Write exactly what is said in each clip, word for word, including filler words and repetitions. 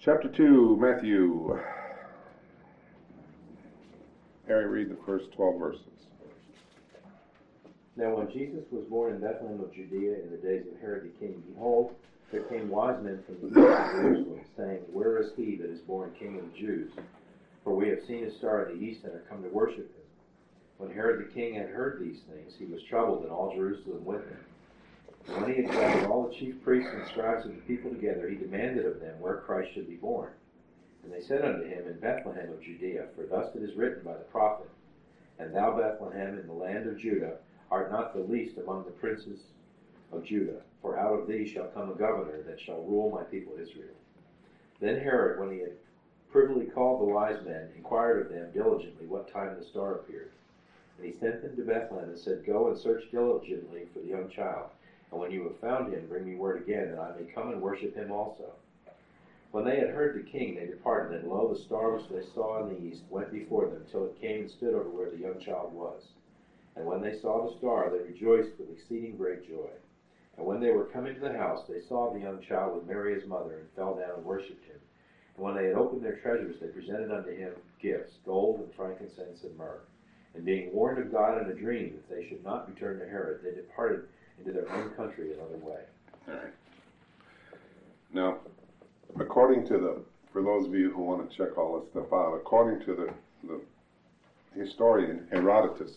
Chapter two, Matthew. Harry, read the first twelve verses. Now when Jesus was born in Bethlehem of Judea in the days of Herod the king, behold, there came wise men from the east of Jerusalem, saying, Where is he that is born King of the Jews? For we have seen his star in the east and are come to worship him. When Herod the king had heard these things, he was troubled, and all Jerusalem with him. And when he had gathered all the chief priests and scribes of the people together, he demanded of them where Christ should be born. And they said unto him, In Bethlehem of Judea, for thus it is written by the prophet, And thou, Bethlehem, in the land of Judah, art not the least among the princes of Judah, for out of thee shall come a governor that shall rule my people Israel. Then Herod, when he had privily called the wise men, inquired of them diligently what time the star appeared. And he sent them to Bethlehem and said, Go and search diligently for the young child, and when you have found him, bring me word again, that I may come and worship him also. When they had heard the king, they departed, and lo, the star which they saw in the east went before them, till it came and stood over where the young child was. And when they saw the star, they rejoiced with exceeding great joy. And when they were coming to the house, they saw the young child with Mary his mother, and fell down and worshipped him. And when they had opened their treasures, they presented unto him gifts, gold and frankincense and myrrh. And being warned of God in a dream that they should not return to Herod, they departed into their own country another way. All right. Now, according to the, for those of you who want to check all this stuff out, according to the, the historian Herodotus,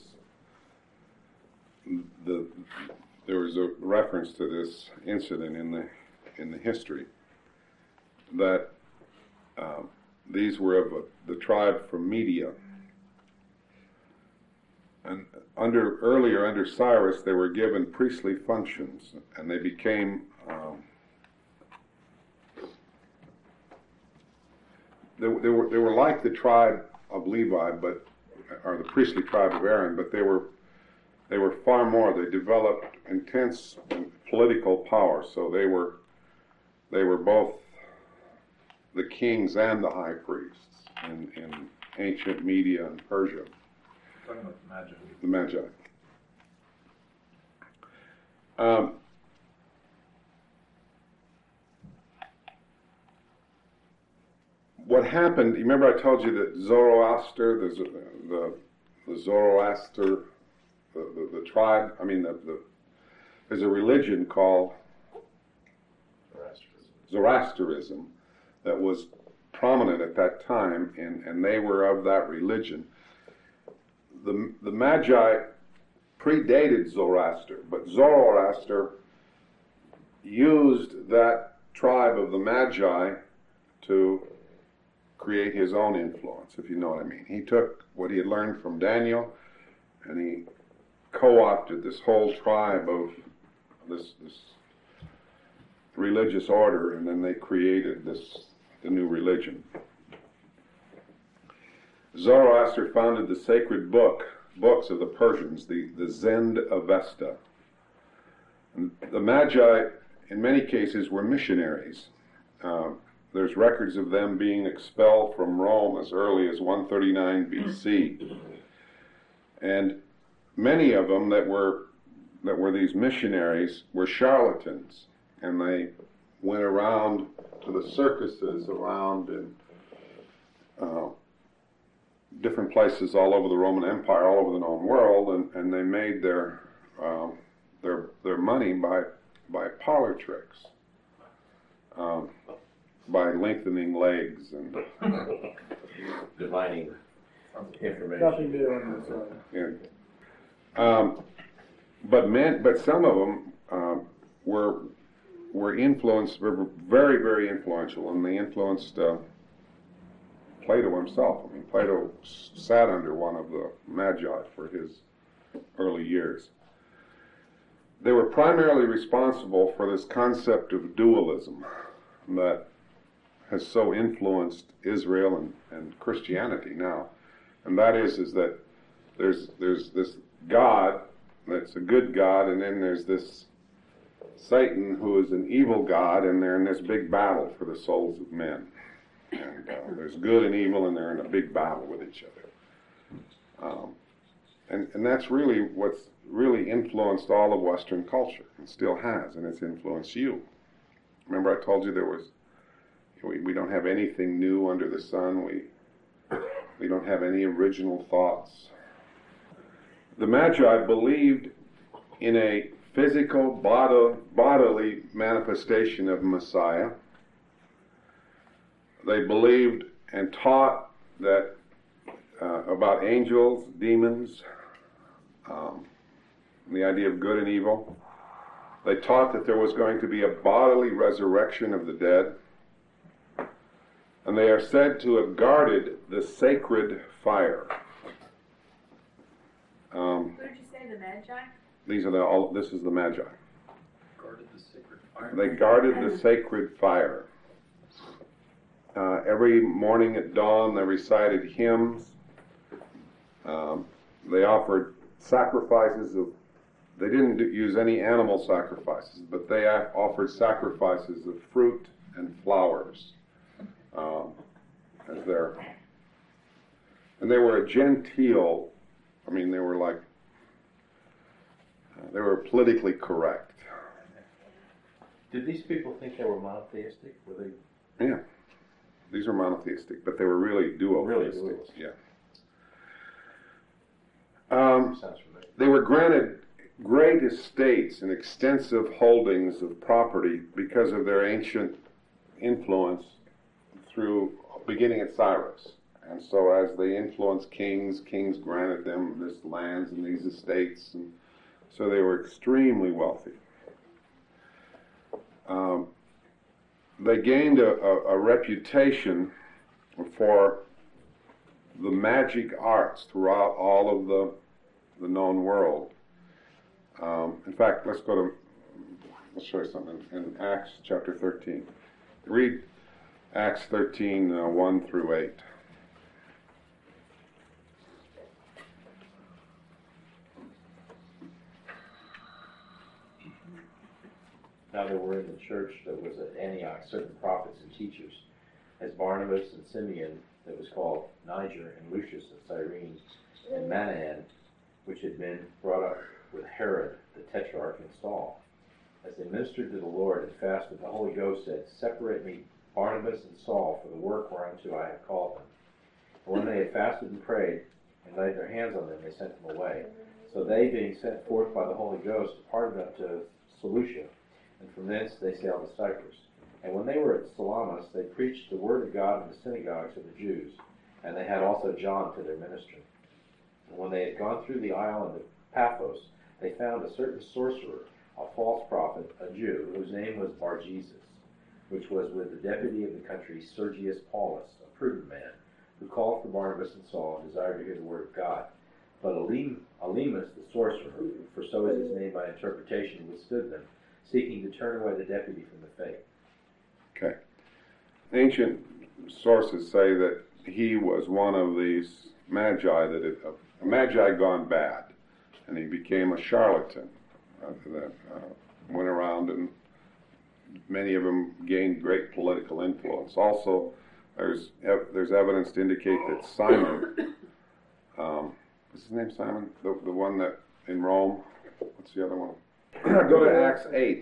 the there was a reference to this incident in the in the history that uh, these were of a, the tribe from Media. And under earlier under Cyrus, they were given priestly functions, and they became um, they, they were they were like the tribe of Levi, but or the priestly tribe of Aaron, but they were they were far more. They developed intense political power, so they were they were both the kings and the high priests in, in ancient Media and Persia. Talking about the Magi. The Magi. Um, what happened, you remember I told you that Zoroaster, the, the, the Zoroaster, the, the, the tribe, I mean, the, the, there's a religion called Zoroastrianism. Zoroastrianism that was prominent at that time, and, and they were of that religion. The, the Magi predated Zoroaster, but Zoroaster used that tribe of the Magi to create his own influence, if you know what I mean. He took what he had learned from Daniel, and he co-opted this whole tribe of this, this religious order, and then they created this the new religion. Zoroaster founded the sacred book, books of the Persians, the, the Zend Avesta. And the Magi, in many cases, were missionaries. Uh, there's records of them being expelled from Rome as early as one thirty-nine B C. And many of them that were that were these missionaries were charlatans, and they went around to the circuses around in uh, different places all over the Roman Empire, all over the known world, and, and they made their um, their their money by by parlor tricks, um, by lengthening legs and Divining information. Nothing new on this one. yeah. Um, but men, but some of them um, were were influenced, were very very influential, and they influenced Uh, Plato himself. I mean, Plato sat under one of the Magi for his early years. They were primarily responsible for this concept of dualism that has so influenced Israel and, and Christianity now. And that is, is that there's there's this God that's a good God, and then there's this Satan who is an evil God, and they're in this big battle for the souls of men. And uh, there's good and evil, and they're in a big battle with each other. Um, and, and that's really what's really influenced all of Western culture, and still has, and it's influenced you. Remember I told you there was, We, we don't have anything new under the sun. We, we don't have any original thoughts. The Magi believed in a physical, bod- bodily manifestation of Messiah. They believed and taught that uh, about angels, demons, um, the idea of good and evil. They taught that there was going to be a bodily resurrection of the dead. And they are said to have guarded the sacred fire. Um, Who did you say, the Magi? these are the all. This is the Magi. Guarded the sacred fire. They guarded the sacred fire. Uh, every morning at dawn, they recited hymns. Um, they offered sacrifices of. They didn't do, use any animal sacrifices, but they offered sacrifices of fruit and flowers. Um, as their, and they were a genteel, I mean, they were like, uh, they were politically correct. Did these people think they were monotheistic? Were they? Yeah, these are monotheistic, but they were really duotheistic. Really dualistic. Yeah. Um, Sounds familiar. they were granted great estates and extensive holdings of property because of their ancient influence through beginning at Cyrus. And so as they influenced kings, kings granted them this lands and these estates, and so they were extremely wealthy. Um, they gained a, a, a reputation for the magic arts throughout all of the, the known world. Um, in fact, let's go to, let's show you something in Acts chapter thirteen. Read Acts thirteen, uh, one through eight. Now there were in the church that was at Antioch certain prophets and teachers, as Barnabas and Simeon, that was called Niger, and Lucius of Cyrene, and Manaen, which had been brought up with Herod the Tetrarch and Saul. As they ministered to the Lord and fasted, the Holy Ghost said, "Separate me Barnabas and Saul for the work whereunto I have called them." And when they had fasted and prayed, and laid their hands on them, they sent them away. So they, being sent forth by the Holy Ghost, departed unto Seleucia, and from thence they sailed to Cyprus. And when they were at Salamis, they preached the word of God in the synagogues of the Jews, and they had also John to their ministry. And when they had gone through the island of Paphos, they found a certain sorcerer, a false prophet, a Jew, whose name was Bar-Jesus, which was with the deputy of the country, Sergius Paulus, a prudent man, who called for Barnabas and Saul and desired to hear the word of God. But Elim, Elymas the sorcerer, for so is his name by interpretation, withstood them, seeking to turn away the deputy from the faith. Okay. Ancient sources say that he was one of these magi, that it, a magi gone bad, and he became a charlatan uh, that uh, went around, and many of them gained great political influence. Also, there's ev- there's evidence to indicate that Simon, um, what's his name, Simon? The, the one that in Rome, what's the other one? Go to Acts eight.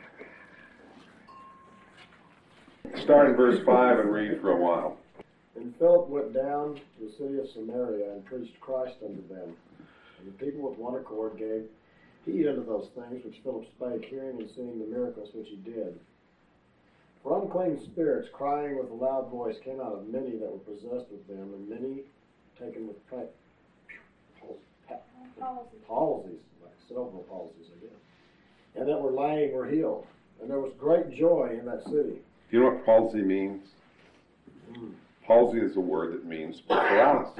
Start in verse five and read for a while. And Philip went down to the city of Samaria and preached Christ unto them. And the people with one accord gave heed unto those things which Philip spake, hearing and seeing the miracles which he did. For unclean spirits, crying with a loud voice, came out of many that were possessed with them, and many taken with pa- pa- Palsy. palsies, like cerebral palsies, I guess. And that were lame were healed. And there was great joy in that city. Do you know what palsy means? Mm. Palsy is a word that means paralysis.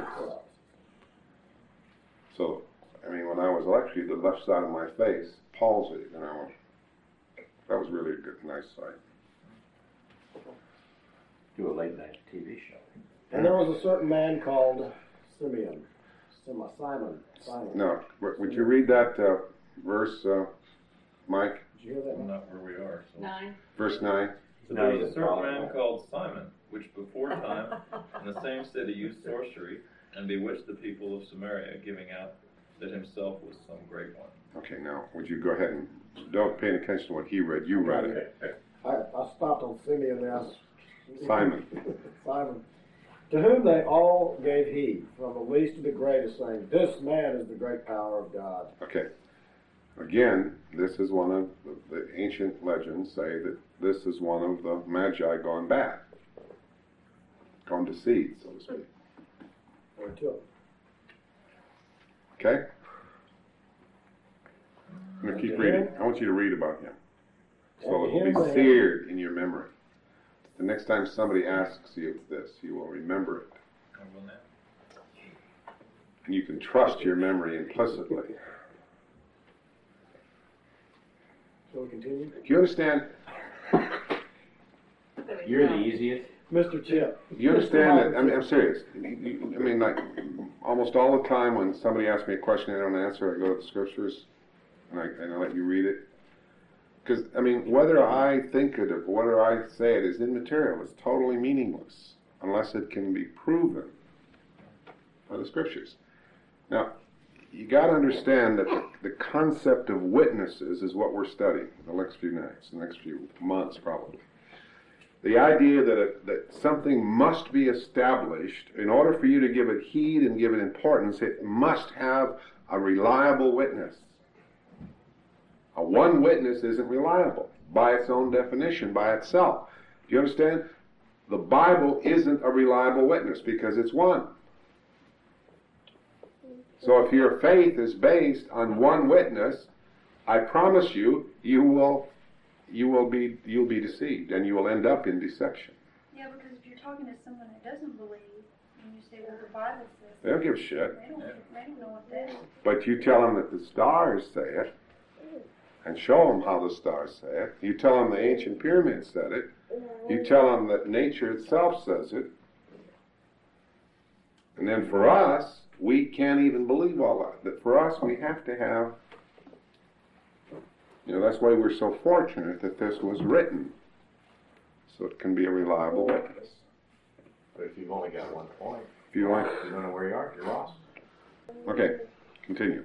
So, I mean, when I was actually the left side of my face, palsy, you know, that was really a good, nice sight. Do a late night T V show. And there was a certain man called Simeon. Sim- Simon. Simon. Now, w- would you read that uh, verse, uh, Mike? Did you hear that one? Not where we are. So. Nine. Verse nine? So No, there you was a didn't certain follow man that. called Simon, which before time in the same city used sorcery and bewitched the people of Samaria, giving out that himself was some great one. Okay, now, would you go ahead and, don't pay attention to what he read, you read it. I, I stopped on Simeon there. I was Simon. Simon. To whom they all gave heed, from the least to the greatest, saying, "This man is the great power of God." Okay. Again, this is one of the, the ancient legends say that this is one of the magi gone bad, gone to seed, so to speak. Or two. Okay? I'm going to keep reading. I want you to read about him. So it will be seared in your memory. The next time somebody asks you this, you will remember it. I will now. And you can trust your memory implicitly. Shall we continue? Do you understand? You're the easiest. Mister Chip. You understand that? I mean, I'm serious. You, you, I mean, like, almost all the time when somebody asks me a question and I don't answer, I go to the scriptures and I, and I let you read it. Because, I mean, whether I think it or whether I say it is immaterial. It's totally meaningless unless it can be proven by the scriptures. Now, you got to understand that the, the concept of witnesses is what we're studying the next few nights, the next few months probably. The idea that, it, that something must be established, in order for you to give it heed and give it importance, it must have a reliable witness. A one witness isn't reliable by its own definition, by itself. Do you understand? The Bible isn't a reliable witness because it's one. So if your faith is based on one witness, I promise you, you will, you will be, you'll be deceived, and you will end up in deception. Yeah, because if you're talking to someone that doesn't believe, and you say, "Well, the Bible says," They don't give a shit. they don't, they don't know what that is. But you tell them that the stars say it, and show them how the stars say it. You tell them the ancient pyramids said it. You tell them that nature itself says it. And then for us, we can't even believe all that. That for us, we have to have, you know, that's why we're so fortunate that this was written, so it can be a reliable witness. But if you've only got one point, If you like, you don't know where you are, you're lost. okay, continue.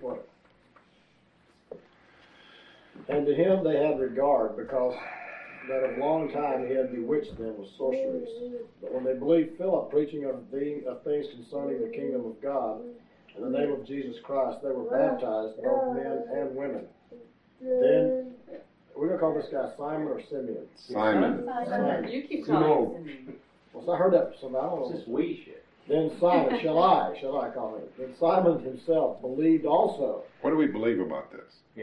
And to him they had regard, because that of long time he had bewitched them with sorceries. But when they believed Philip preaching of, the, of things concerning the kingdom of God, in the name of Jesus Christ, they were baptized, both men and women. Then, we're going to call this guy Simon or Simeon? Simon. Simon. You keep calling him. Well, so I heard that from somebody. I don't know. This is we shit. Then Simon, shall I, shall I call him? Then Simon himself believed also. What do we believe about this? We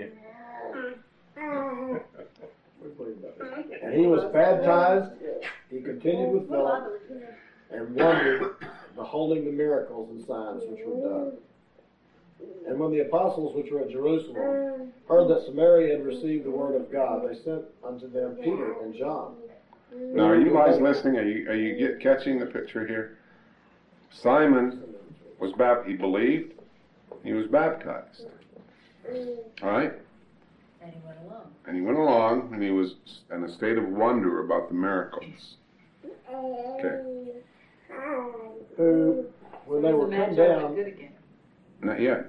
believe about it. And he was baptized. He continued with Philip and wondered, beholding the miracles and signs which were done. And when the apostles which were at Jerusalem heard that Samaria had received the word of God, they sent unto them Peter and John. Now, are you guys listening? Are you, are you get, catching the picture here? Simon was baptized. He believed. He was baptized. All right? And he went along. And he went along, and he was in a state of wonder about the miracles. Okay. Who, when they were come The Magi down, went good again. Not yet.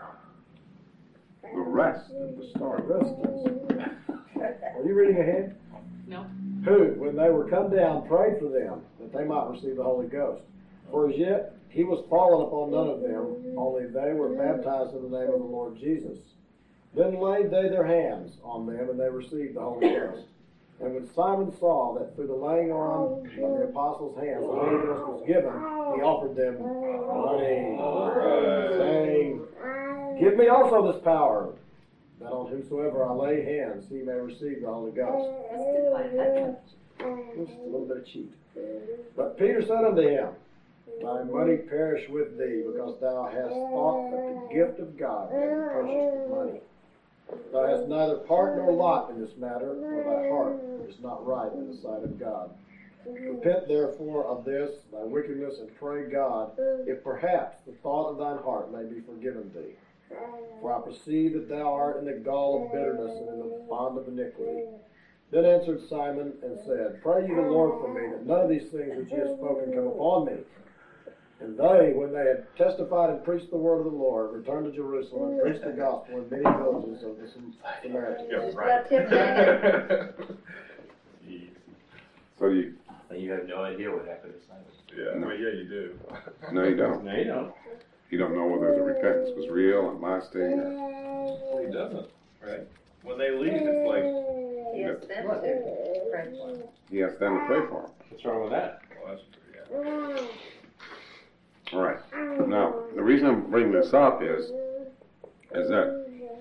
The rest of the story. are you reading ahead? No. Who, when they were come down, prayed for them, that they might receive the Holy Ghost. For as yet he was fallen upon none of them, only they were baptized in the name of the Lord Jesus. Then laid they their hands on them, and they received the Holy Ghost. And when Simon saw that through the laying on of the apostles' hands the Holy Ghost was given, he offered them money, saying, "Give me also this power, that on whomsoever I lay hands he may receive the Holy Ghost." That's good by that much. Just a little bit of cheat. But Peter said unto him, "Thy money perish with thee, because thou hast thought that the gift of God may be purchased with money. Thou hast neither part nor lot in this matter, for thy heart is not right in the sight of God. Repent therefore of this, thy wickedness, and pray God, if perhaps the thought of thine heart may be forgiven thee. For I perceive that thou art in the gall of bitterness and in the bond of iniquity." Then answered Simon and said, "Pray ye the Lord for me, that none of these things which ye have spoken come upon me." And they, when they had testified and preached the word of the Lord, returned to Jerusalem and preached the gospel in many villages of the Samaritans. Just left him hanging. So you, And you have no idea what happened to Simon. Yeah, No. well, yeah, you do. No, you don't. No, you don't. You don't know whether the repentance was real and lasting. Or, Well, he doesn't, right? When they leave, it's like, He has them to pray for him. he asked them to pray for him. What's wrong with that? well, that's true, yeah. All right. Now, the reason I'm bringing this up is, is that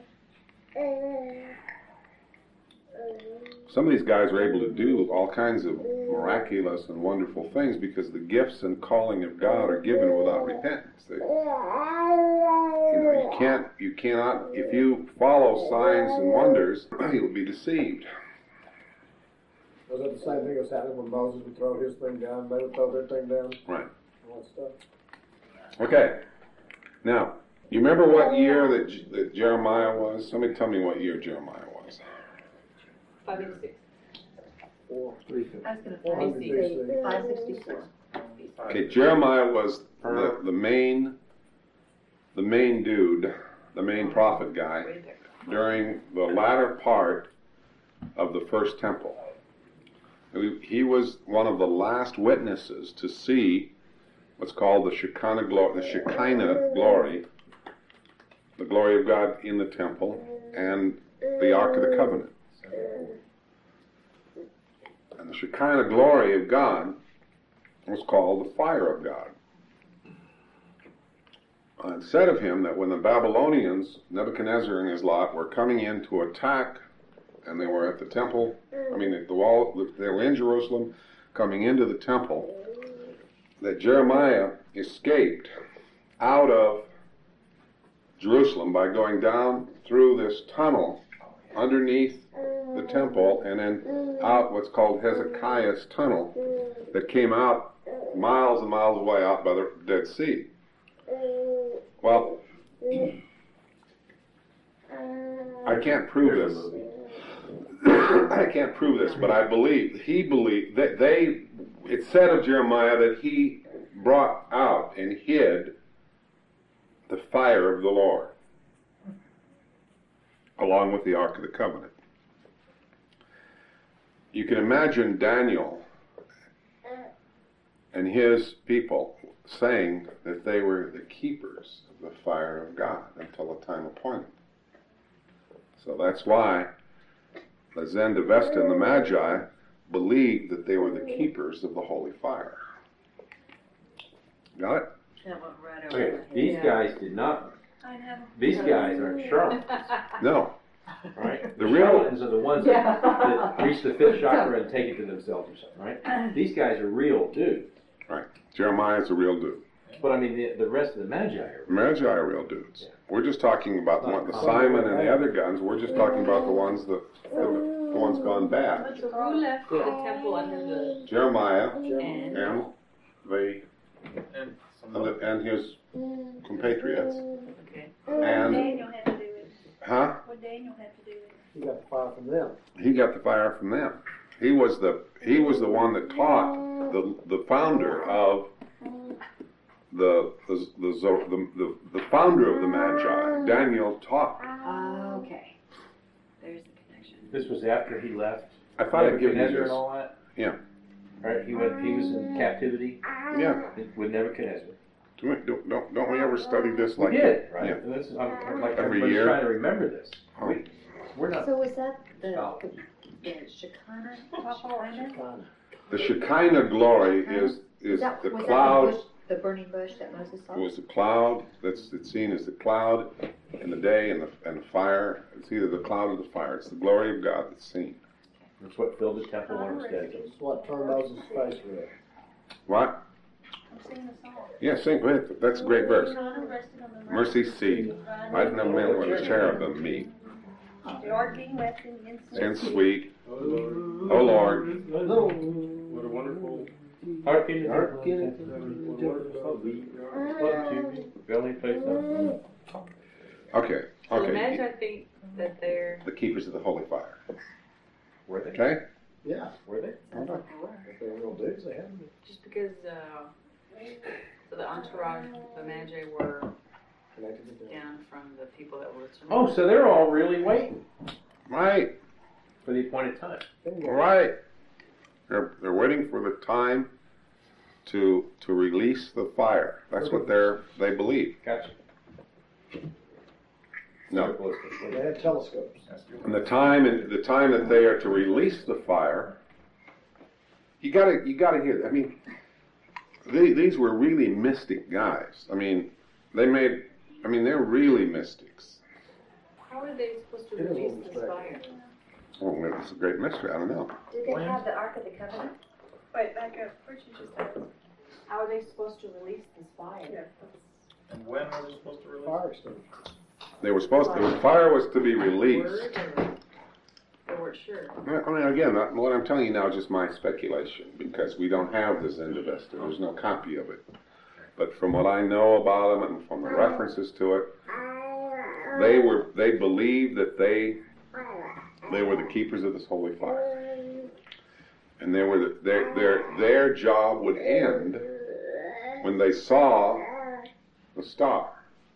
some of these guys are able to do all kinds of miraculous and wonderful things because the gifts and calling of God are given without repentance. They, you know, you can't, you cannot, if you follow signs and wonders, you'll be deceived. Was that the same thing that's happening when Moses would throw his thing down, they would throw their thing down? Right. All that stuff. Okay. Now, you remember what year that, J- that Jeremiah was? Somebody tell me what year Jeremiah was. Five eighty-six. Four, three fifty. I was gonna Four hundred B C. Five sixty-four. Okay, Jeremiah was the, the main, the main dude, the main prophet guy during the latter part of the first temple. He, he was one of the last witnesses to see what's called the Shekinah glory, the Shekinah glory, the glory of God in the temple, and the Ark of the Covenant. And the Shekinah glory of God was called the fire of God. And it said of him that when the Babylonians, Nebuchadnezzar and his lot, were coming in to attack, and they were at the temple, I mean at the wall, they were in Jerusalem, coming into the temple, that Jeremiah escaped out of Jerusalem by going down through this tunnel underneath the temple and then out what's called Hezekiah's tunnel that came out miles and miles away out by the Dead Sea. Well, I can't prove this. I can't prove this, but I believe, he believed, that they, it said of Jeremiah that he brought out and hid the fire of the Lord along with the Ark of the Covenant. You can imagine Daniel and his people saying that they were the keepers of the fire of God until the time appointed. So that's why the Zendavesta and the Magi believed that they were the keepers of the holy fire. Got it? That went right over Okay, my head. these guys did not, I have. these guys aren't charlatans, No. right? The real- Charlatans are the ones that, Yeah. that reach the fifth chakra and take it to themselves or something, right? These guys are real dudes. Right. Jeremiah's a real dude. But I mean, the, the rest of the Magi are The Magi are real dudes. Yeah. We're just talking about the, one, the Simon and the other guns. We're just talking about the ones that the, the ones gone bad. So who left the temple under the, Jeremiah and, and the And some and, the, and his compatriots. okay. What And Daniel had to do with it. huh? What Daniel had to do with it. He got the fire from them. He got the fire from them. He was the he was the one that taught the the founder of the the the Zo- the, the, the founder of the Magi. Daniel taught. Ah, okay. There's the connection. This was after he left I thought I'd give you Nebuchadnezzar this. and all that? Yeah. Right, he went, he was in captivity Yeah. with Nebuchadnezzar. Don't don't don't, don't we ever study this like We did, right? Yeah. And this is, I'm, I'm like, Every everybody's year. trying to remember this. Oh. We, we're not, So was that the, Oh. the, the Shekinah? Shekinah? Kinda. The Shekinah glory is is Was that, the was cloud. that the bush, the burning bush that Moses saw? It was the cloud that's it's seen as the cloud in the day and the and the fire. It's either the cloud or the fire. It's the glory of God that's seen. that's what filled the temple when it was dedicated. It's what turned Moses' face red. What? I'm singing a song. Yeah, sing. Go ahead. That's a great verse. Shekinah rested on the Mercy seat. I didn't know men were the cherubim meet. The ark being left in incense. And sweet. Oh Lord. what a wonderful. Hearken to hearken the only place now. Okay. So the Okay. Magi think that they're, The keepers of the holy fire. Were they? Okay. Yeah. Were they? Sounds like they were. If they were real dudes, they had to be. just because, uh, so the entourage, the Magi were Connected with them. down from the people that were with them. Oh, so they're all really waiting Right. for the appointed time. Bingo. Right. They're, they're waiting for the time to, to release the fire. That's what they're, they believe. Gotcha. No. Well, they had telescopes. And the time, and the time that they are to release the fire, you gotta, you gotta hear, I mean, they, these were really mystic guys. I mean, they made, I mean, they're really mystics. How are they supposed to It is a release little this fire? Oh, it's a great mystery, I don't know. Did they have the Ark of the Covenant? Wait, back up, where'd you just have? How are they supposed to release this fire? And when were they supposed to release? Fire extinguisher. They were supposed to, the fire was to be released. Word or they weren't sure? I mean, again, that- what I'm telling you now is just my speculation, because we don't have the Zendavesta, there's no copy of it. But from what I know about them and from the references to it, they were, they believed that they, they were the keepers of this holy fire. And they were, the, their, their, their job would end when they saw the star.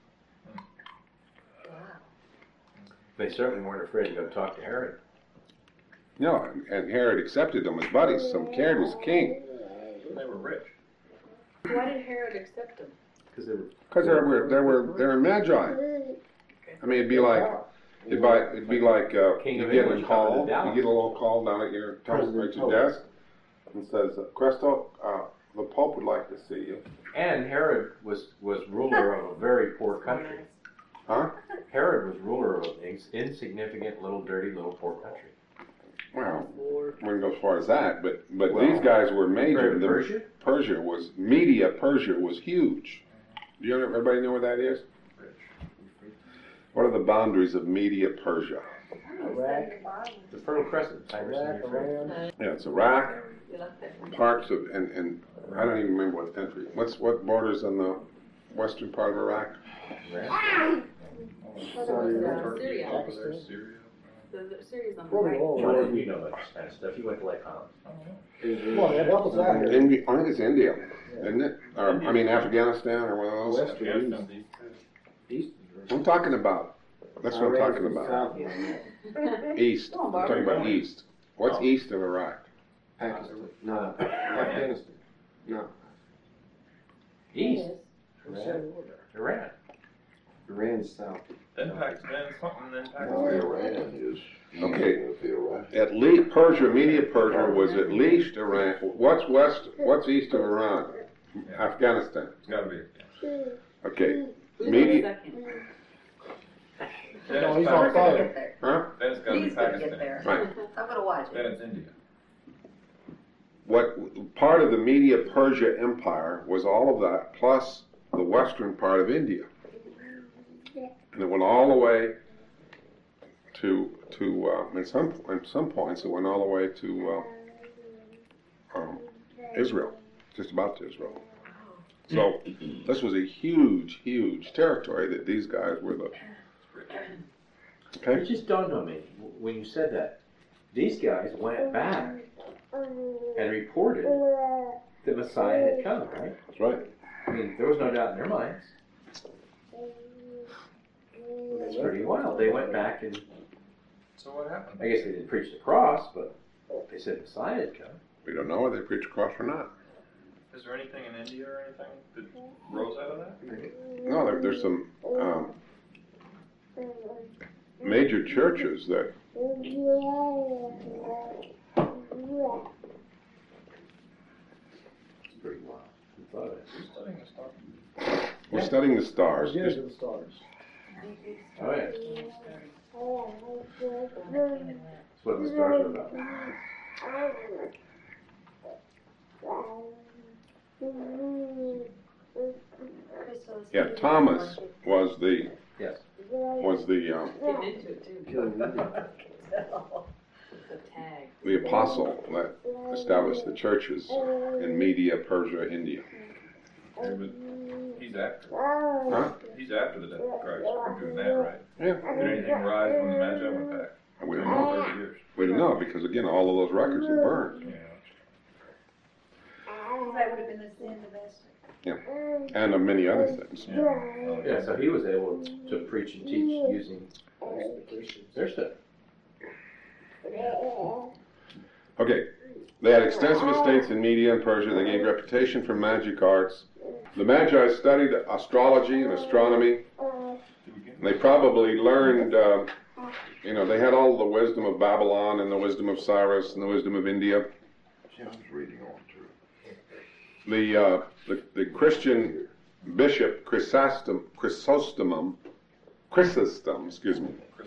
They certainly weren't afraid to go talk to Herod. No, and- and Herod accepted them as buddies, so Herod was king. They were rich. Why did Herod accept them? Because they were. Because they were, they were, they were magi. I mean, it'd be like, it'd be, it'd be like, uh, King you of get a England call, coming to Dallas. you get a little call down at your, at your desk, and says, Cresto, uh, the Pope would like to see you. And Herod was, was ruler of a very poor country. Huh? Herod was ruler of an ins- insignificant, little, dirty, little poor country. Well, wouldn't go as far as that, but, but Well, these guys were major. compared to The- Persia? Persia was, Media Persia was huge. Do you know, everybody know where that is? What are the boundaries of Media Persia? Iraq, The Fertile Crescent. Tigris and Iraq, Euphrates. Iran. Yeah, it's Iraq, You left that. parts of, and, and I don't even remember what country. What's, what borders on the western part of Iraq? Iran. Saudi Uh, Arabia. Syria. Pakistan. Syria. The, the Syria's on the Probably right. all John, over. you know that kind of stuff. You went to Lake Holland. Come on, man, help us out here. India, I think it's India, isn't it? Or, I mean, Afghanistan or one of those. West or Afghanistan's east? east. East. I'm talking about, that's what I'm talking about. East, I'm talking about east. What's Oh. east of Iraq? Pakistan. No, Afghanistan. No. East. Iran. Iran. Iran. Iran's south. Then Pakistan, something, then No, Pakistan. Iran is. Okay. North of Iraq. At least Persia, Media Persia was at least Iran. What's west, what's east of Iran? Afghanistan. It's gotta be. Okay. Who's Media, on second? Then No, it's he's on Pakistan. fire. huh? Then it's gotta be He's gonna Pakistan. get there. Right. I'm gonna watch Then it. it's India. What, part of the Media Persia Empire was all of that, plus the western part of India. And it went all the way to, to, uh, in some, in some points, it went all the way to, uh, um, Israel, just about to Israel. So, this was a huge, huge territory that these guys were the, okay? It just dawned on me when you said that. These guys went back and reported that Messiah had come, right? That's right. I mean, there was no doubt in their minds. That's pretty wild. They went back and, So what happened? I guess they didn't preach the cross, but they said Messiah had come. We don't know whether they preach cross or not. Is there anything in India or anything that rose out of that? No, there, there's some, um, major churches that, It's pretty wild. Who thought of it? Who's studying this stuff? we're studying the stars. Get into the stars. Oh, yeah. That's what the stars are about. Crystal is Yeah, really Thomas like it. was the, Yes. was the, um, Getting into it too. Killing India. The tag. the apostle that established the churches in Media, Persia, India. Yeah, but he's after. Huh? He's after the death of Christ. We're doing that, right? Yeah. Did anything rise when the Magi went back? We don't know. Thirty years. We don't know, because again, all of those records are burned. Yeah. That would have been the sin of Esther. And of many other things. Yeah. Oh, Yeah, so he was able to preach and teach using Most of the Christians. their stuff. Okay, They had extensive estates in Media and Persia. They gained reputation for magic arts. The Magi studied astrology and astronomy. They probably learned, uh, you know, they had all the wisdom of Babylon and the wisdom of Cyrus and the wisdom of India. Yeah, I was reading on too. The, uh, the, the Christian bishop Chrysostom, Chrysostomum, Chrysostom, excuse me,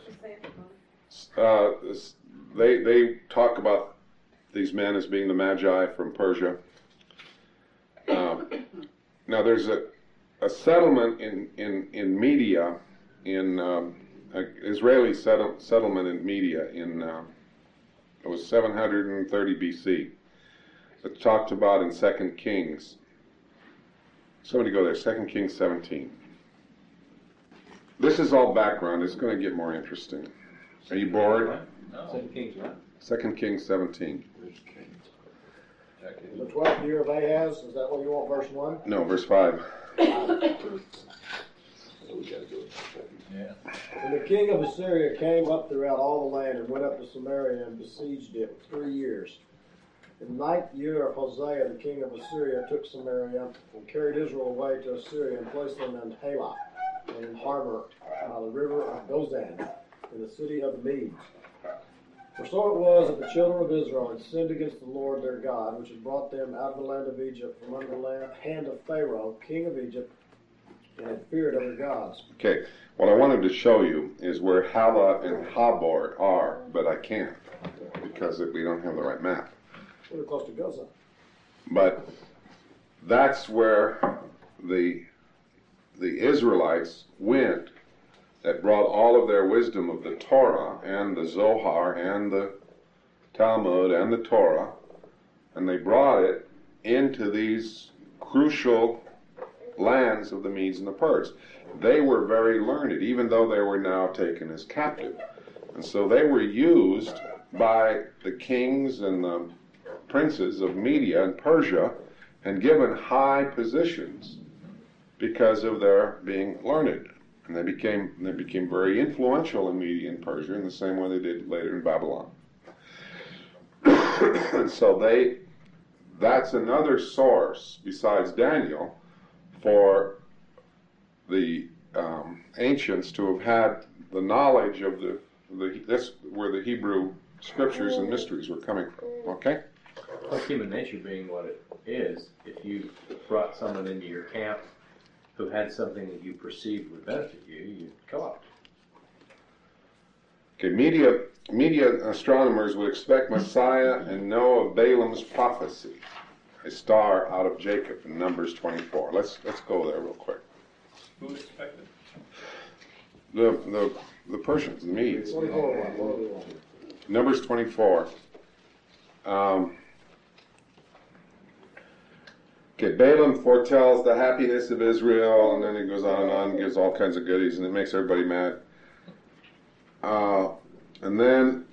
uh, they, they talk about these men as being the Magi from Persia. Uh, now there's a, a settlement in, in, in Media, in um, an Israeli settle, settlement in Media in, uh, it was seven hundred thirty B C. It's talked about in Second Kings. Somebody go there, Second Kings seventeen. This is all background. It's going to get more interesting. Are you bored? No. Second Kings, right? Second Kings seventeen. The twelfth year of Ahaz, is that what you want, verse one? No, verse five. Yeah. And the king of Assyria came up throughout all the land and went up to Samaria and besieged it three years. In the ninth year of Hosea, the king of Assyria took Samaria and carried Israel away to Assyria and placed them in Halah and in Harbor by the river of Gozan in the city of the Medes. For so it was that the children of Israel had sinned against the Lord their God, which had brought them out of the land of Egypt from under the land, hand of Pharaoh, king of Egypt, and had feared other gods. Okay, what I wanted to show you is where Hala and Habor are, but I can't because we don't have the right map. Really close to Gaza. But that's where the the Israelites went that brought all of their wisdom of the Torah and the Zohar and the Talmud and the Torah, and they brought it into these crucial lands of the Medes and the Persians. They were very learned, even though they were now taken as captive. And so they were used by the kings and the princes of Media and Persia and given high positions because of their being learned. And they became they became very influential in Media and Persia in the same way they did later in Babylon. And so they that's another source besides Daniel for the um, ancients to have had the knowledge of the the that's where the Hebrew scriptures and mysteries were coming from. Okay? Plus human nature being what it is, if you brought someone into your camp who had something that you perceived would benefit you, you'd go up. Okay, media media astronomers would expect Messiah and know of Balaam's prophecy, a star out of Jacob in Numbers twenty-four. Let's let's go there real quick. Who expected? The the the Persians, the Medes. twenty-four one, what do we want? Numbers twenty-four. Um, okay, Balaam foretells the happiness of Israel, and then it goes on and on, and gives all kinds of goodies, and it makes everybody mad. Uh, and then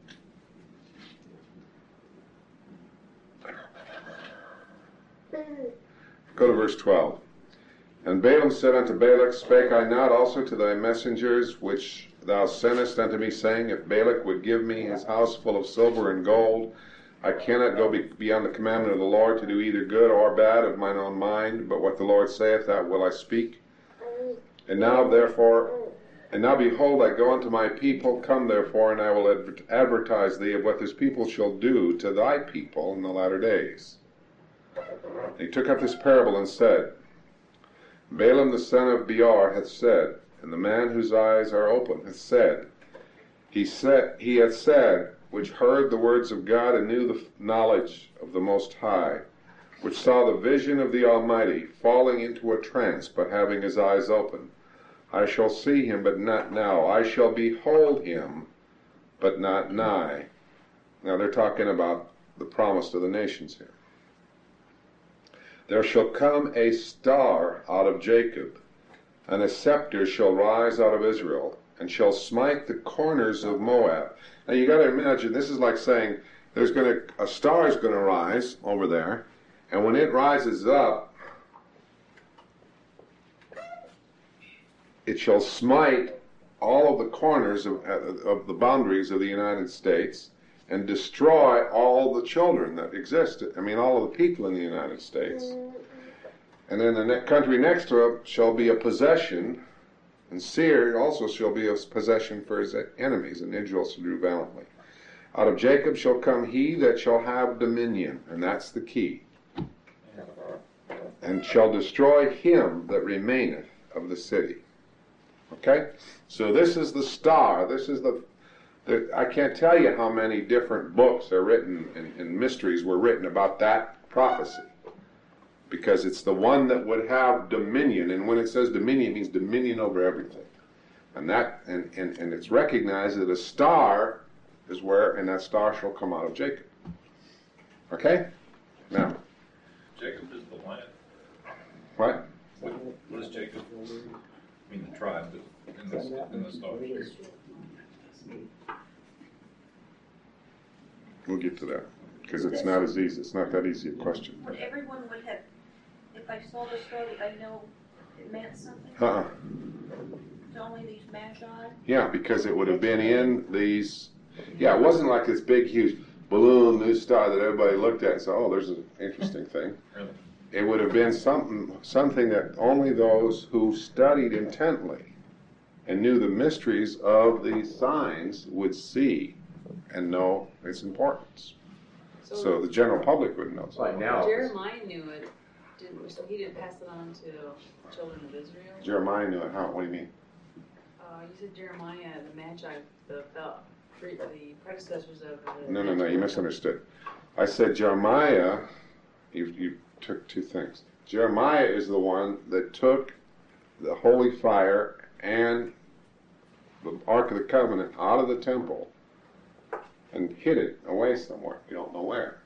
go to verse twelve. And Balaam said unto Balak, Spake I not also to thy messengers which thou sentest unto me, saying, If Balak would give me his house full of silver and gold, I cannot go be- beyond the commandment of the Lord to do either good or bad of mine own mind, but what the Lord saith, that will I speak. And now therefore, and now behold, I go unto my people, come therefore, and I will adver- advertise thee of what this people shall do to thy people in the latter days. And he took up this parable and said, Balaam the son of Beor hath said, and the man whose eyes are open hath said, he said, he hath said, which heard the words of God and knew the knowledge of the Most High, which saw the vision of the Almighty, falling into a trance, but having his eyes open. I shall see him, but not now. I shall behold him, but not nigh. Now they're talking about the promise to the nations here. There shall come a star out of Jacob, and a scepter shall rise out of Israel, and shall smite the corners of Moab. Now you got to imagine, this is like saying there's going to a star is going to rise over there, and when it rises up, it shall smite all of the corners of, of the boundaries of the United States, and destroy all the children that exist. I mean, all of the people in the United States. And then the ne- country next to it shall be a possession, and Seir also shall be a possession for his enemies, and Israel shall do valiantly. Out of Jacob shall come he that shall have dominion, and that's the key, and shall destroy him that remaineth of the city. Okay? So this is the star. This is the, the I can't tell you how many different books are written and, and mysteries were written about that prophecy. Because it's the one that would have dominion, and when it says dominion, it means dominion over everything. And that and, and, and it's recognized that a star is where, and that star shall come out of Jacob. Okay? Now. Jacob is the land. What? What, what is Jacob? I mean the tribe that- in the, in the stars. We'll get to that. Because it's not as easy. It's not that easy a question. Would everyone would have, if I saw the star, would I know it meant something? Uh-uh. To only these magi? Yeah, because it would have been in these. Yeah, it wasn't like this big, huge balloon, new star that everybody looked at and said, "Oh, there's an interesting thing." Really? It would have been something, something that only those who studied intently and knew the mysteries of these signs would see and know its importance. So, So the general public would know. Like now, Jeremiah knew it, didn't, so he didn't pass it on to the children of Israel? Jeremiah knew it. How? What do you mean? Uh, you said Jeremiah, the Magi, the, the, the predecessors of the... No, no, no. You misunderstood. I said Jeremiah. You you took two things. Jeremiah is the one that took the holy fire and the Ark of the Covenant out of the temple and hid it away somewhere. You don't know where.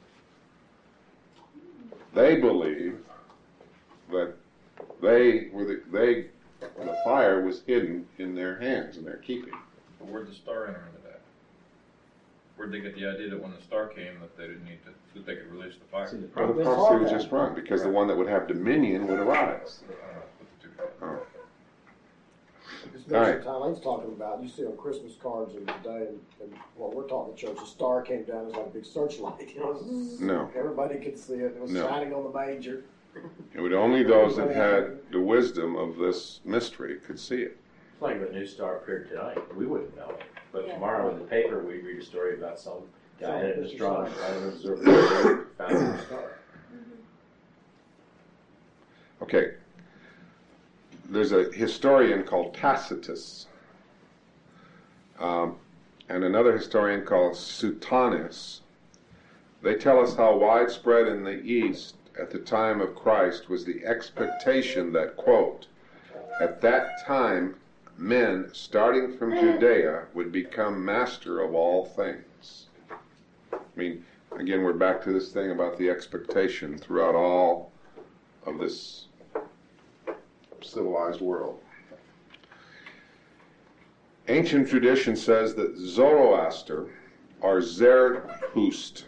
They believe that they were the they the fire was hidden in their hands and their keeping. But where'd the star enter into that? Where'd they get the idea that when the star came that they didn't need to, that they could release the fire? it's in the Well, the prophecy. prophecy was just wrong because the one that would have dominion would arise. I don't know, put the two together. Oh. This All right. next time Tylene's talking about, you see on Christmas cards and today, and, and what we're talking at church, a star came down as like a big searchlight. You know, No. everybody could see it. It was No. shining on the manger. It would only those that had the wisdom of this mystery could see it. It's like if a new star appeared tonight, we wouldn't know it. But Yeah. tomorrow in the paper, we read a story about some guy in an astronomer, right, an observatory, found a new star. Okay. There's a historian called Tacitus, um, and another historian called Suetonius. They tell us how widespread in the East at the time of Christ was the expectation that, quote, at that time men starting from Judea would become master of all things. I mean, again, we're back to this thing about the expectation throughout all of this civilized world. Ancient tradition says that Zoroaster, or Zarathustra,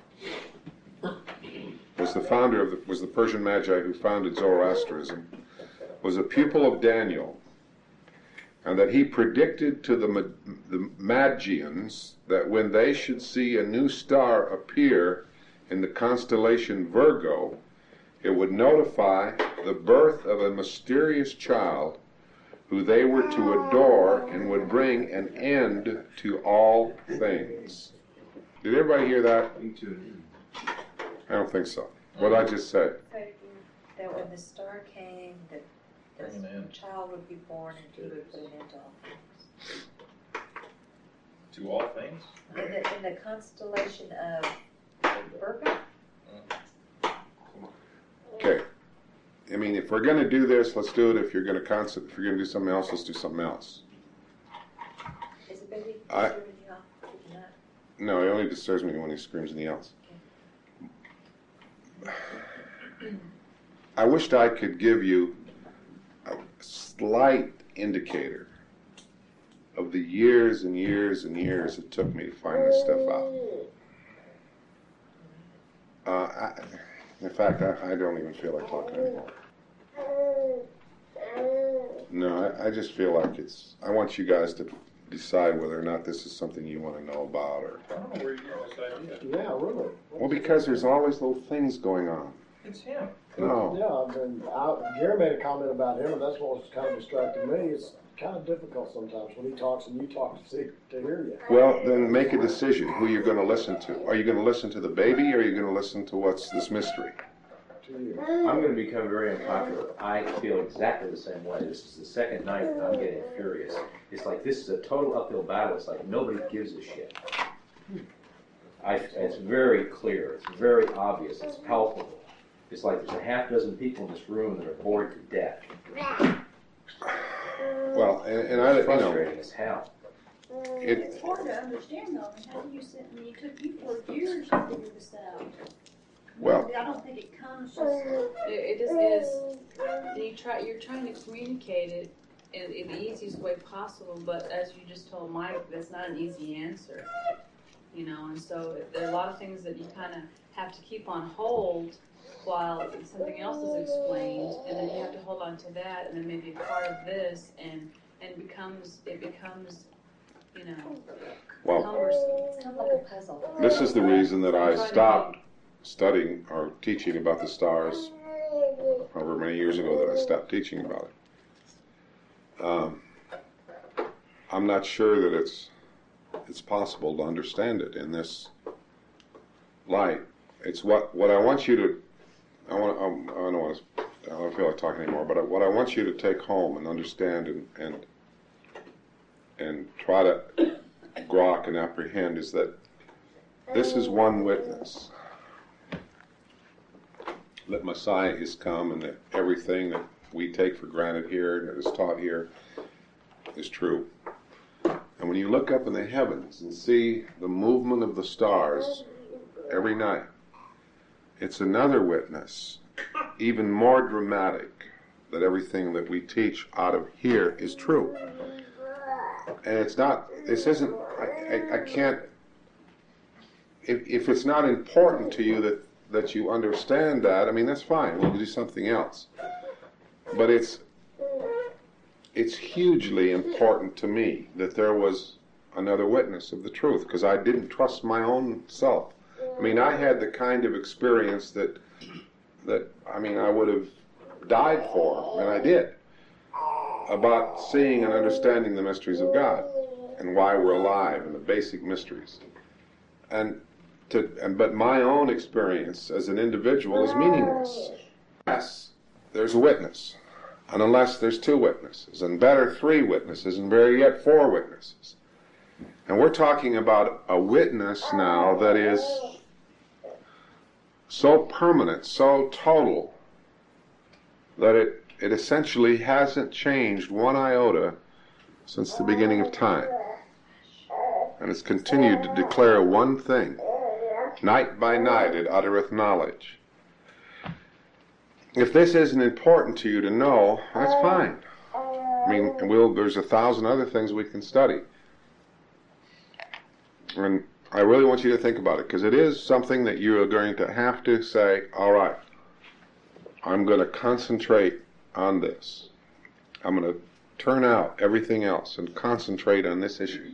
was the founder of the, was the Persian Magi who founded Zoroastrianism, was a pupil of Daniel, and that he predicted to the, the Magians that when they should see a new star appear in the constellation Virgo, it would notify the birth of a mysterious child who they were to adore and would bring an end to all things. Did everybody hear that? Me too. I don't think so. What I just said. That when the star came, that Bring an end. the child would be born and he would put an end to all things. To all things? In the, in the constellation of Virgo? Okay. I mean, if we're going to do this, let's do it. If you're going to concept, if you're going to do something else, let's do something else. Is it baby I- disturbing you off? Not? No, it only disturbs me when he screams and yells. I wished I could give you a slight indicator of the years and years and years it took me to find this stuff out. Uh, I, in fact, I, I don't even feel like talking anymore. No, I, I just feel like it's, I want you guys to decide whether or not this is something you want to know about, or I don't know where you get this idea. Yeah, really. well, because there's always little things going on. It's him. No. Yeah, I mean, I, Jerry made a comment about him, and that's what was kind of distracting me. It's kind of difficult sometimes when he talks and you talk to see, to hear you. Well, then make a decision who you're going to listen to. Are you going to listen to the baby, or are you going to listen to what's this mystery? To you. I'm gonna become very unpopular. I feel exactly the same way. This is the second night that I'm getting furious. It's like this is a total uphill battle. It's like nobody gives a shit. I, it's very clear. It's very obvious. It's palpable. It's like there's a half dozen people in this room that are bored to death. Well, and, and I, It's you know, frustrating as hell. it, It's hard to understand though, I mean, how do you sit, I mean, it took you four years to figure this out. well, I don't think it comes just, It, it just is, you try, you're trying to communicate it in, in the easiest way possible, but as you just told Mike, that's not an easy answer. You know, and so there are a lot of things that you kind of have to keep on hold while something else is explained, and then you have to hold on to that, and then maybe a part of this, and and becomes it becomes, you know, well, cumbersome. It's kind of like a puzzle. this is the reason that I stopped studying or teaching about the stars however many years ago that I stopped teaching about it. Um, I'm not sure that it's it's possible to understand it in this light. It's what what I want you to. I want. I don't want to. I don't feel like talking anymore. But what I want you to take home and understand and and and try to grok and apprehend is that this is one witness. That Messiah is come, and that everything that we take for granted here and that is taught here is true. And when you look up in the heavens and see the movement of the stars every night, it's another witness, even more dramatic, that everything that we teach out of here is true. And it's not, this isn't, I, I, I can't, if, if it's not important to you that, that you understand that, I mean, that's fine, we'll do something else. But it's, it's hugely important to me that there was another witness of the truth, because I didn't trust my own self. I mean, I had the kind of experience that, that I mean, I would have died for, and I did, about seeing and understanding the mysteries of God and why we're alive and the basic mysteries. And to, and but my own experience as an individual is meaningless unless there's a witness, and unless there's two witnesses, and better three witnesses, and better yet four witnesses. And we're talking about a witness now that is so permanent, so total, that it, it essentially hasn't changed one iota since the beginning of time. And it's continued to declare one thing. Night by night it uttereth knowledge. If this isn't important to you to know, that's fine. I mean, we'll, there's a thousand other things we can study. And I really want you to think about it, because it is something that you are going to have to say, all right, I'm going to concentrate on this. I'm going to turn out everything else and concentrate on this issue.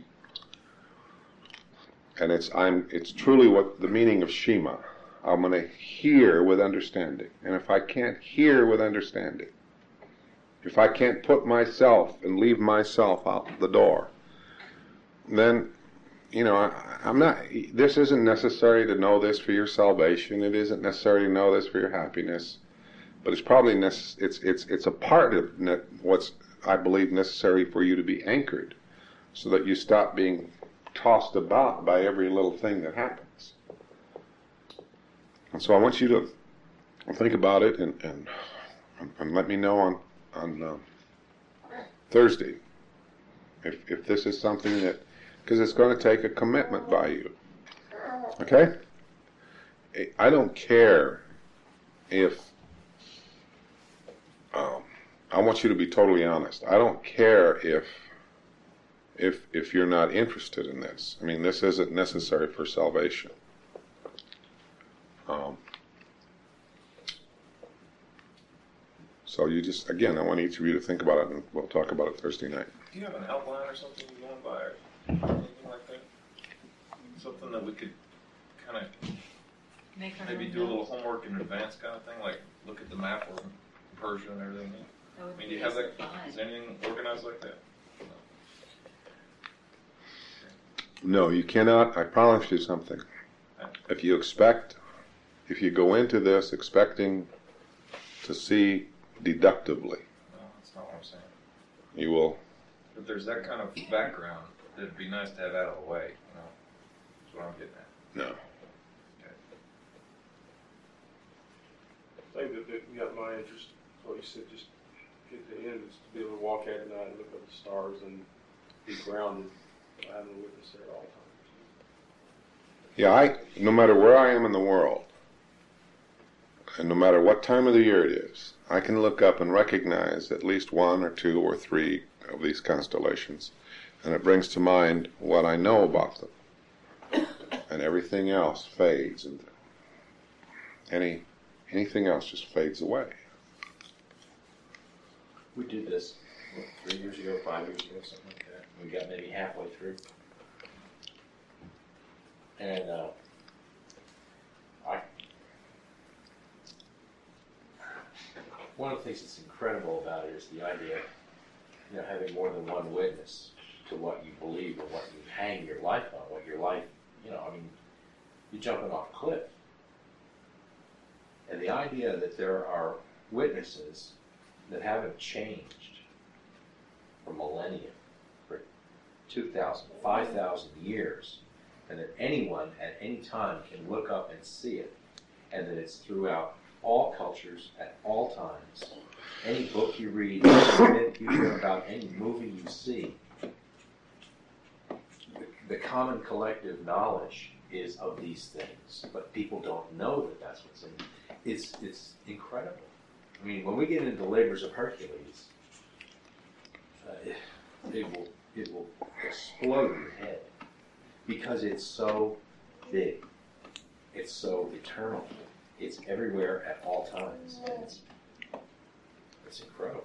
And it's I'm it's truly what the meaning of Shema. I'm going to hear with understanding. And if I can't hear with understanding, if I can't put myself and leave myself out the door, then, you know, I, I'm not, this isn't necessary to know this for your salvation. It isn't necessary to know this for your happiness. But it's probably, necess- it's, it's, it's a part of ne- what's, I believe, necessary for you to be anchored, so that you stop being tossed about by every little thing that happens. And so I want you to think about it and, and, and let me know on, on uh, Thursday if, if this is something that, because it's going to take a commitment by you. Okay? I don't care if, um, I want you to be totally honest. I don't care if, if, if you're not interested in this. I mean, this isn't necessary for salvation. Um, So you just, again, I want each of you to think about it, and we'll talk about it Thursday night. Do you have an outline or something you're going by, or anything like that? Something that we could kind of Make our maybe own do a little notes. homework in advance kind of thing, like look at the map or Persia and everything. That would I mean, be do you have that? fun. Is anything organized like that? No, you cannot. I promise you something. If you expect, if you go into this expecting to see deductively, No, that's not what I'm saying. you will. But there's that kind of background that'd be nice to have out of the way, you know? That's what I'm getting at. No. I think that, that got my interest, what you said, just at the end, is to be able to walk out at night and look at the stars and be grounded, having a witness there at all times. Yeah, I. No matter where I am in the world, and no matter what time of the year it is, I can look up and recognize at least one or two or three of these constellations, and it brings to mind what I know about them, and everything else fades, and any anything else just fades away. We did this, what, three years ago, five years ago, something like that. We got maybe halfway through. And, uh, I, one of the things that's incredible about it is the idea, you know, having more than one witness to what you believe or what you hang your life on, what your life, you know, I mean, you're jumping off a cliff. And the idea that there are witnesses that haven't changed for millennia, for two thousand, five thousand years, and that anyone at any time can look up and see it, and that it's throughout all cultures at all times. Any book you read, any myth you hear about, any movie you see, the, the common collective knowledge is of these things, but people don't know that that's what's in it. It's, it's incredible. I mean, when we get into Labors of Hercules, uh, it, it will it will explode your head because it's so big, it's so eternal, it's everywhere at all times, and it's it's incredible.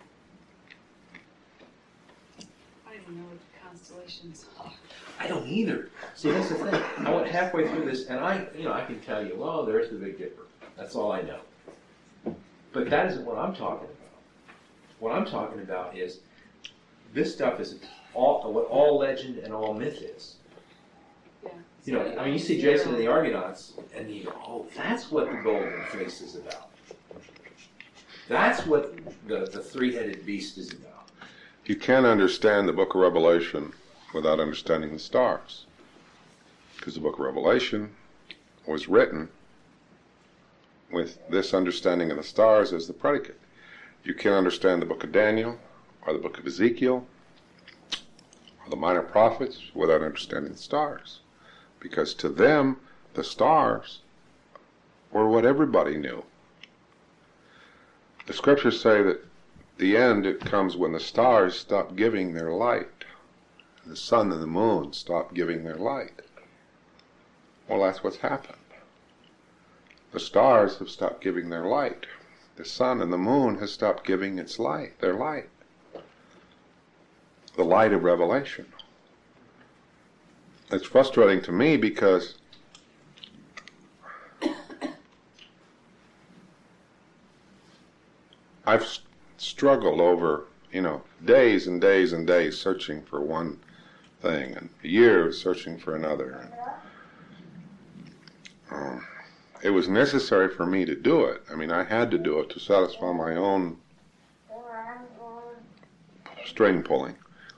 I don't even know what the constellations are. I don't either. See, that's the thing. I went halfway through this, and I, you know, I can tell you, well, there's the Big Dipper. That's all I know. But that isn't what I'm talking about. What I'm talking about is this stuff is all what all legend and all myth is. Yeah. You know, I mean, you see Jason and the Argonauts, and you go, oh, that's what the golden fleece is about. That's what the, the three-headed beast is about. You can't understand the book of Revelation without understanding the stars. Because the book of Revelation was written with this understanding of the stars as the predicate. You can't understand the book of Daniel or the book of Ezekiel or the minor prophets without understanding the stars. Because to them, the stars were what everybody knew. The scriptures say that the end, it comes when the stars stop giving their light. The sun and the moon stop giving their light. Well, that's what's happened. The stars have stopped giving their light. The sun and the moon has stopped giving its light, their light. The light of revelation. It's frustrating to me because I've s- struggled over, you know, days and days and days searching for one thing and years searching for another. Um, it was necessary for me to do it. I mean, I had to do it to satisfy my own string pulling.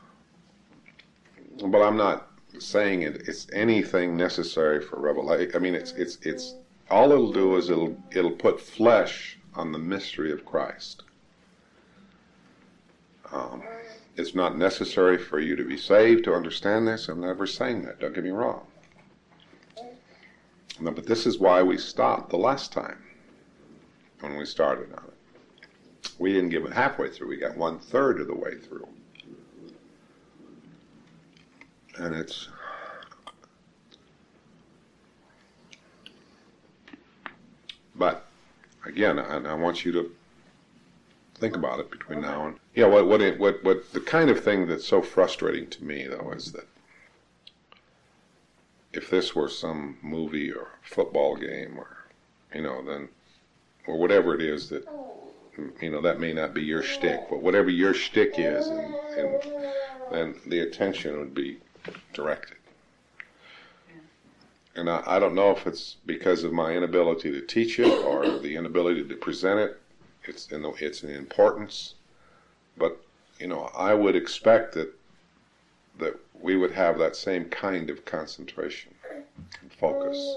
But I'm not saying it, it's anything necessary for revelation. I mean, it's it's it's all it'll do is it'll it'll put flesh on the mystery of Christ. Um, it's not necessary for you to be saved to understand this. I'm never saying that. Don't get me wrong. No, but this is why we stopped the last time when we started on it. We didn't get it halfway through. We got one third of the way through. And it's but again, I, I want you to think about it between now and yeah. What what it, what what the kind of thing that's so frustrating to me though is that if this were some movie or football game or you know then or whatever it is that you know that may not be your shtick, but whatever your shtick is, and, and then the attention would be directed. And I, I don't know if it's because of my inability to teach it or the inability to present it. It's in the, it's an importance, but you know I would expect that that we would have that same kind of concentration and focus.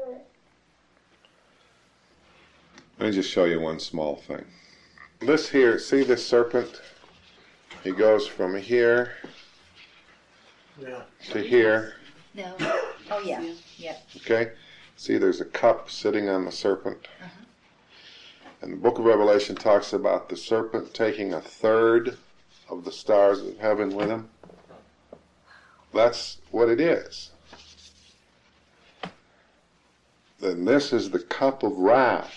Let me just show you one small thing. This here, see this serpent? He goes from here Yeah. to here. No. Oh, yeah. Yep. Okay? See, there's a cup sitting on the serpent. Uh-huh. And the book of Revelation talks about the serpent taking a third of the stars of heaven with him. That's what it is. Then this is the cup of wrath.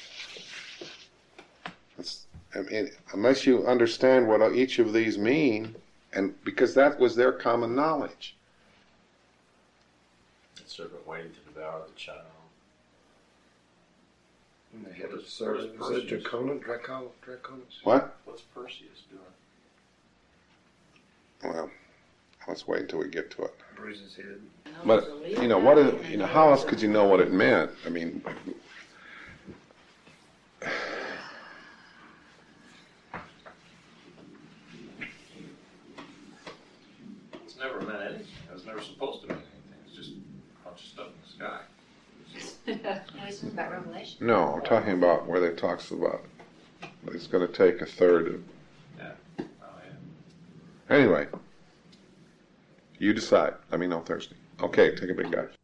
It's, I mean, unless you understand what each of these mean, and because that was their common knowledge. The serpent waiting to devour the child. And the head of the serpent, is it Draconis? Draco, Draconis? What? What's Perseus doing? Well, let's wait until we get to it. Bruises head. But you know what? Is, you know how else could you know what it meant? I mean, It's never meant anything. It was never supposed to mean anything. It's just a bunch of stuff in the sky. No, he's talking about Revelation. no, I'm talking about where it talks about it's going to take a third of. Yeah. Oh, yeah. Anyway, you decide. Let me know Thursday. Okay, take a big guy.